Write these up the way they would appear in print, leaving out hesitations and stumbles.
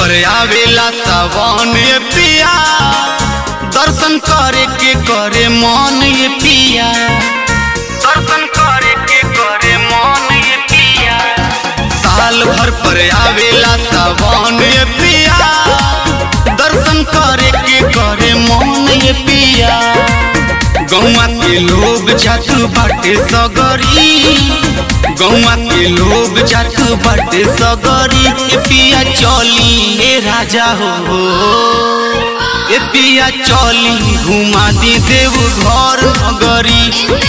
पर आवेला सावन ये पिया, दर्शन करे के करे मन ये पिया, दर्शन करे के करे मन ये पिया। साल भर पर आवेला सावन ये पिया, दर्शन करे के करे मन ये पिया। गौवा के लोग जात बाटे सगरी, गौवा के लोग जात बाटे सगरी। ए पिया चली ए राजा हो, ए पिया चली घुमा दी देव घर नगरी।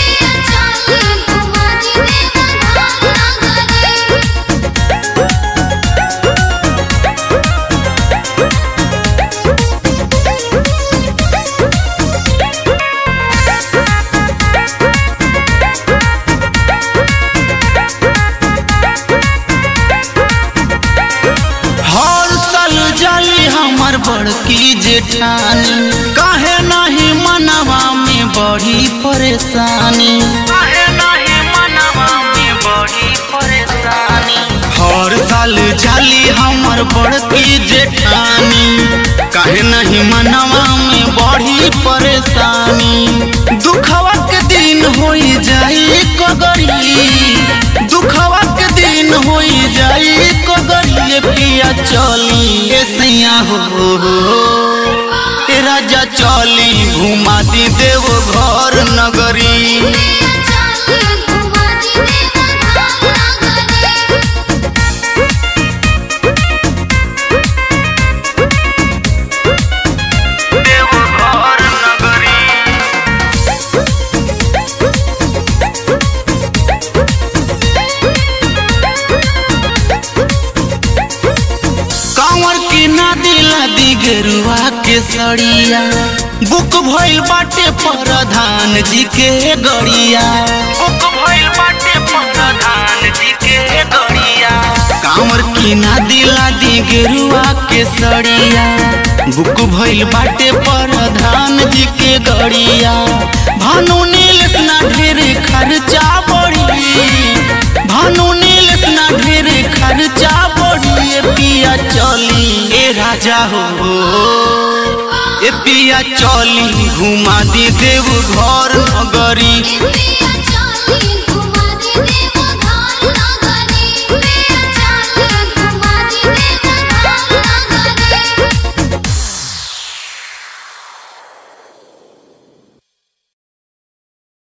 बड़की जेठानी काहे नहीं मनवा में बड़ी परेशानी, काहे नहीं मनवा में बड़ी परेशानी। हर साल जाली हमर बड़की जेठानी, काहे नहीं मनवा में बड़ी परेशानी। दुखवा के दिन होई जाई कगरी, दुखवा के दिन होई जाई कगरी। पिया चली ए सैया हो, ए राजा चली घुमा दी देव घर नगरी। गेरुआ के सड़िया बुक भइल बाटे प्रधान जी के गड़िया, बुक भइल बाटे प्रधान जी के गड़िया। कांवर की नादी लादी गेरुआ के सड़िया बुक भइल बाटे प्रधान जी के गड़िया। भानु नीलेश ना ढेर खर्चा बढ़ी, भानु नीलेश ना ढेर खर्चा बढ़ी। पिया चली ए राजा हो, ए पिया चली घुमा दी देव घर नगरी।